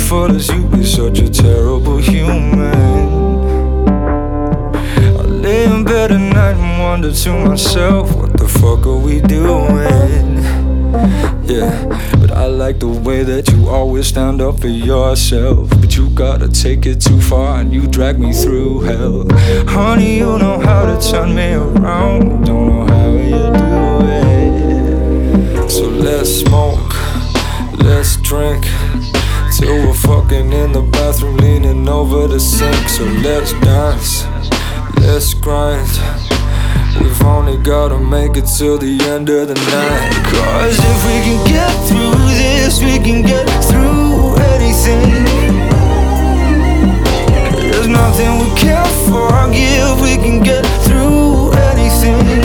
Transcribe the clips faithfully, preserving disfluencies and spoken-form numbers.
beautiful as you is such a terrible human. I lay in bed at night and wonder to myself, what the fuck are we doing? Yeah, but I like the way that you always stand up for yourself. But you gotta take it too far and you drag me through hell. Honey, you know how to turn me around, don't know how you do it. So let's smoke, let's drink, till we're fucking in the bathroom leaning over the sink. So let's dance, let's grind, we've only gotta make it till the end of the night. Cause if we can get through this, we can get through anything. There's nothing we can't forgive, we can get through anything.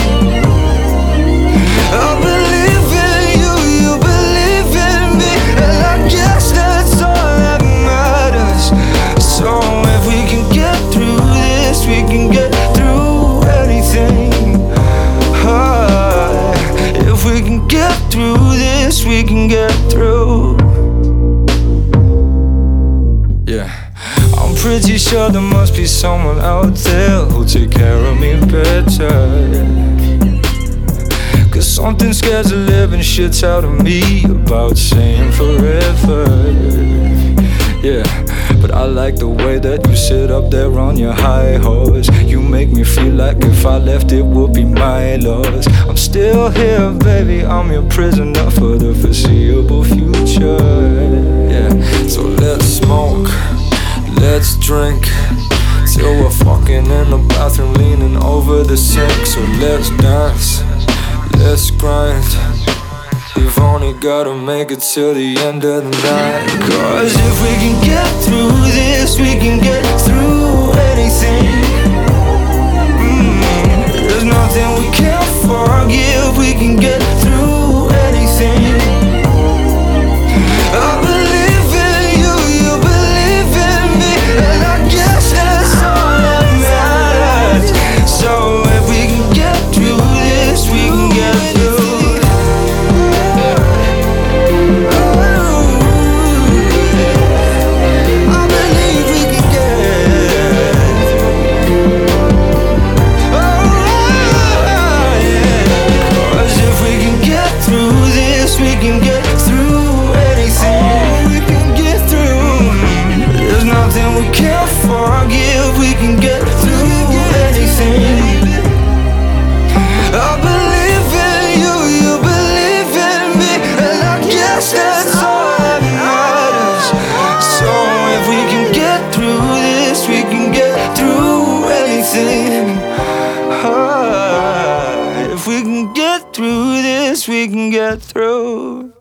I believe in you, you believe in me, and I guess that's all that matters. So if we can get through this, we can get through anything. If we can get through this, we can get through. Yeah, I'm pretty sure there must be someone out there who'll take care of me better. Cause something scares the living shit out of me about saying forever. Yeah, but I like the way that you sit up there on your high horse. You make me feel like if I left it would be my loss. I'm still here, baby, I'm your prisoner for the foreseeable future. Yeah, so let's smoke, let's drink, till we're fucking in the bathroom leaning over the sink. So let's dance, let's grind, we've only gotta make it till the end of the night. Cause if we can get through this, we can get through anything. mm, There's nothing we can't forgive, we can get through anything. I believe in you, you believe in me, and I guess that's all that matters. So if we can get through this, we can get through. We can get through anything. We can get through. There's nothing we can't forgive, we can get through anything. I believe in you, you believe in me, and I guess that's all that matters. So if we can get through this, we can get through anything. Ah, if we can get through this, we can get through.